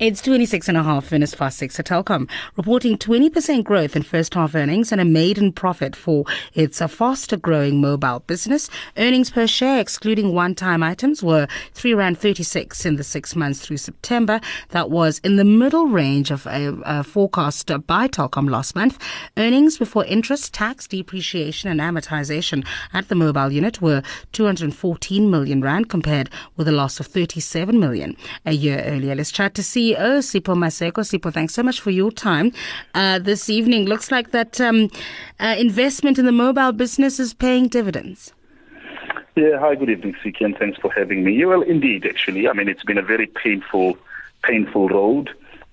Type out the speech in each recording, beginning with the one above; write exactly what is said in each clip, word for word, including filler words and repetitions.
It's twenty-six and a half minutes past six at Telkom, reporting twenty percent growth in first half earnings and a maiden profit for its a faster growing mobile business. Earnings per share, excluding one-time items, were three rand thirty-six in the six months through September. That was in the middle range of a, a forecast by Telkom last month. Earnings before interest, tax, depreciation and amortization at the mobile unit were two hundred fourteen million rand compared with a loss of thirty-seven million a year earlier. Let's chat to C E O Sipho Maseko. Sipho, thanks so much for your time uh, this evening. Looks like that um, uh, investment in the mobile business is paying dividends. Yeah, hi, good evening, Siki, and thanks for having me. Yeah, well, indeed, actually. I mean, it's been a very painful, painful road.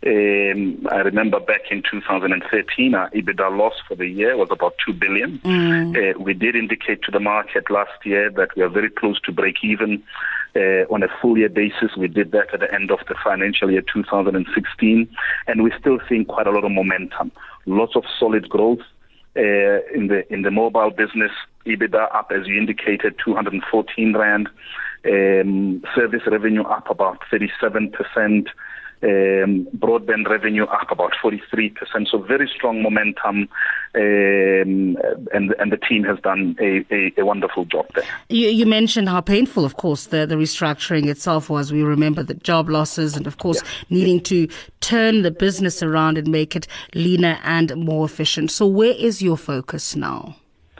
Um, I remember back in two thousand thirteen, our EBITDA loss for the year was about two billion dollars. Mm. Uh, we did indicate to the market last year that we are very close to break even uh, on a full year basis. We did that at the end of the financial year two thousand sixteen, and we're still seeing quite a lot of momentum. Lots of solid growth uh, in the in the mobile business. EBITDA up, as you indicated, two hundred fourteen rand. Um, service revenue up about thirty-seven percent. Um, broadband revenue up about forty-three percent, so very strong momentum, um, and and the team has done a, a, a wonderful job there. You, you mentioned how painful, of course, the, the restructuring itself was. We remember the job losses and, of course, yeah. needing to turn the business around and make it leaner and more efficient. So where is your focus now?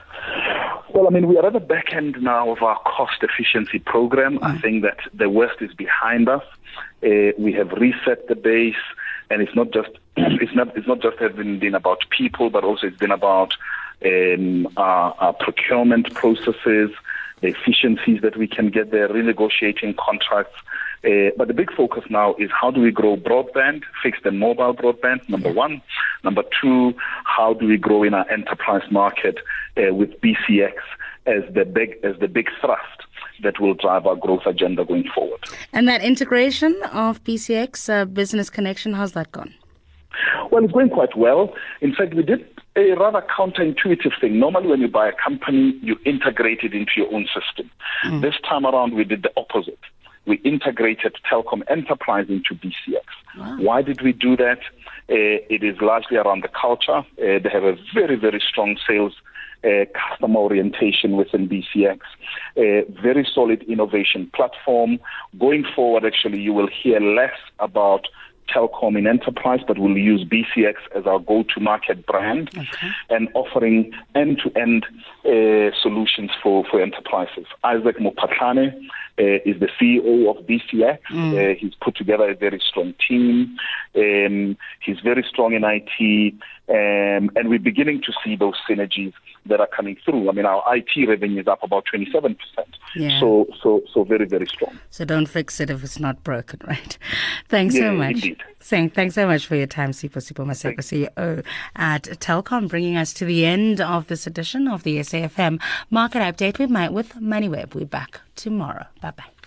Well, I mean, we are at the back end now of our cost efficiency program. Mm. I think that the worst is behind us. Uh, we have reset the base, and it's not just it's not it's not just having been about people, but also it's been about um, our, our procurement processes, the efficiencies that we can get there, renegotiating contracts. Uh, but the big focus now is how do we grow broadband, fixed and mobile broadband, number one. Number two, how do we grow in our enterprise market uh, with B C X as the big as the big thrust that will drive our growth agenda going forward. And that integration of B C X, uh, Business Connection, how's that gone? Well, it's going quite well. In fact, we did a rather counterintuitive thing. Normally, when you buy a company, you integrate it into your own system. Mm. This time around, we did the opposite. We integrated Telkom Enterprise into B C X. Wow. Why did we do that? Uh, it is largely around the culture. Uh, they have a very, very strong sales uh, customer orientation within B C X. A very solid innovation platform. Going forward, actually, you will hear less about Telkom in enterprise, but we'll use B C X as our go-to-market brand, okay. and offering end-to-end uh, solutions for, for enterprises. Isaac Mopatlane uh, is the C E O of B C X. Mm. Uh, he's put together a very strong team. Um, he's very strong in I T, um, and we're beginning to see those synergies that are coming through. I mean, our I T revenue is up about twenty-seven percent. Yeah. So, so, so very, very strong. So don't fix it if it's not broken, right? Thanks yeah, so much. Indeed. Thanks so much for your time, Sipho Sipho Maseko, C E O at Telkom, bringing us to the end of this edition of the S A F M Market Update with, my, with MoneyWeb. We're back tomorrow. Bye-bye.